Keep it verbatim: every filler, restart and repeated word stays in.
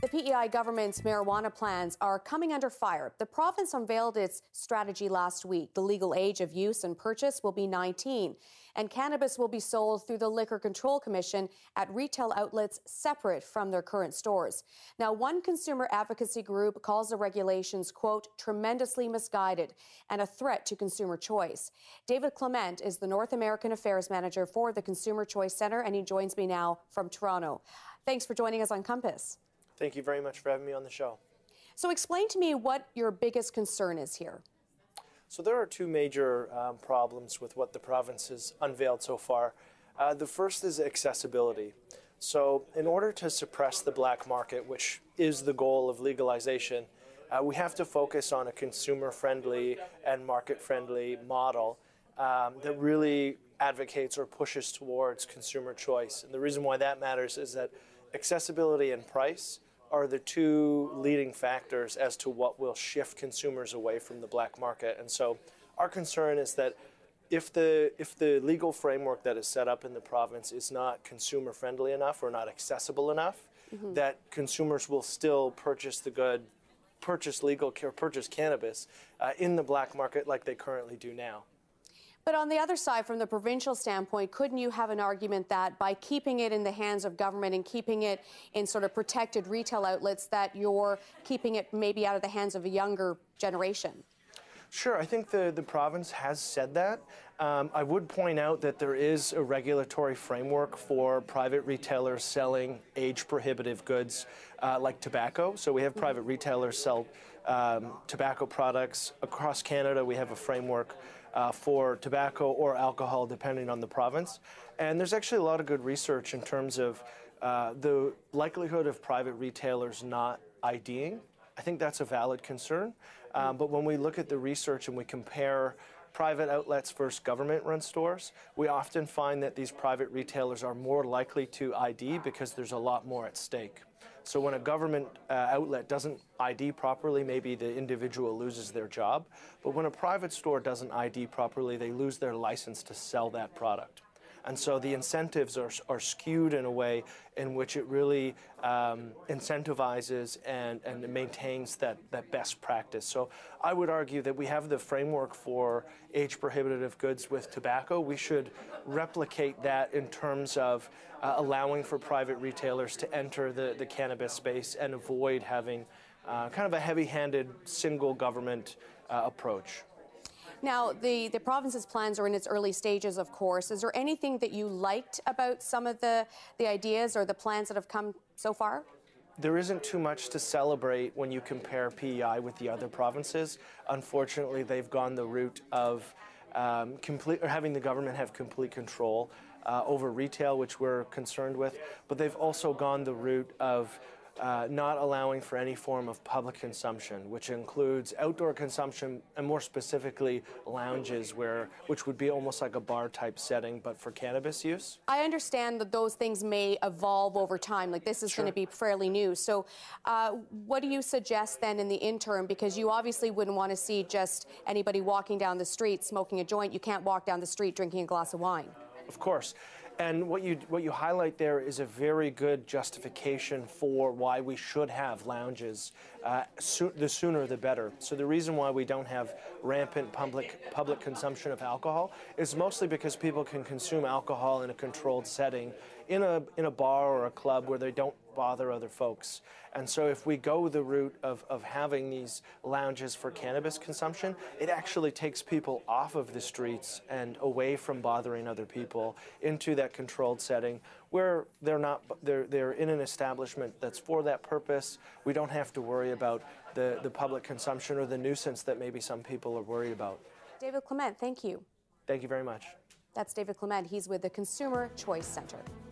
P E I government's marijuana plans are coming under fire. The province unveiled its strategy last week. The legal age of use and purchase will be nineteen, and cannabis will be sold through the Liquor Control Commission at retail outlets separate from their current stores. Now, one consumer advocacy group calls the regulations, quote, tremendously misguided and a threat to consumer choice. David Clement is the North American Affairs Manager for the Consumer Choice Centre, and he joins me now from Toronto. Thanks for joining us on Compass. Thank you very much for having me on the show. So explain to me what your biggest concern is here. So there are two major um, problems with what the province has unveiled so far. Uh, the first is accessibility. So in order to suppress the black market, which is the goal of legalization, uh, we have to focus on a consumer-friendly and market-friendly model um, that really advocates or pushes towards consumer choice. And the reason why that matters is that accessibility and price are the two leading factors as to what will shift consumers away from the black market. And so our concern is that if the if the legal framework that is set up in the province is not consumer friendly enough or not accessible enough, mm-hmm. that consumers will still purchase the good, purchase legal, or purchase cannabis uh, in the black market like they currently do now. But on the other side, from the provincial standpoint, couldn't you have an argument that by keeping it in the hands of government and keeping it in sort of protected retail outlets, that you're keeping it maybe out of the hands of a younger generation? Sure, I think the, the province has said that. Um, I would point out that there is a regulatory framework for private retailers selling age-prohibitive goods uh, like tobacco. So we have private retailers sell um, tobacco products across Canada. We have a framework Uh, for tobacco or alcohol, depending on the province. And there's actually a lot of good research in terms of uh, the likelihood of private retailers not IDing. I think that's a valid concern. Um, but when we look at the research and we compare private outlets versus government-run stores, we often find that these private retailers are more likely to I D because there's a lot more at stake. So when a government uh, outlet doesn't I D properly, maybe the individual loses their job. But when a private store doesn't I D properly, they lose their license to sell that product. And so the incentives are, are skewed in a way in which it really um, incentivizes and, and maintains that, that best practice. So I would argue that we have the framework for age-prohibitive goods with tobacco. We should replicate that in terms of uh, allowing for private retailers to enter the, the cannabis space and avoid having uh, kind of a heavy-handed single government uh, approach. Now, the, the province's plans are in its early stages, of course. Is there anything that you liked about some of the, the ideas or the plans that have come so far? There isn't too much to celebrate when you compare P E I with the other provinces. Unfortunately, they've gone the route of um, complete, or having the government have complete control uh, over retail, which we're concerned with. But they've also gone the route of Uh, not allowing for any form of public consumption, which includes outdoor consumption and more specifically lounges, where which would be almost like a bar type setting, but for cannabis use. I understand that those things may evolve over time. Like this is Sure. going to be fairly new. So uh, what do you suggest then in the interim? Because you obviously wouldn't want to see just anybody walking down the street smoking a joint. You can't walk down the street drinking a glass of wine. Of course. And what you what you highlight there is a very good justification for why we should have lounges. Uh, so, the sooner the better. So the reason why we don't have rampant public public consumption of alcohol is mostly because people can consume alcohol in a controlled setting, in a in a bar or a club where they don't bother other folks. And so if we go the route of, of having these lounges for cannabis consumption, it actually takes people off of the streets and away from bothering other people into that controlled setting where they're not they're they're in an establishment that's for that purpose. We don't have to worry about the, the public consumption or the nuisance that maybe some people are worried about. David Clement, thank you. Thank you very much. That's David Clement. He's with the Consumer Choice Centre.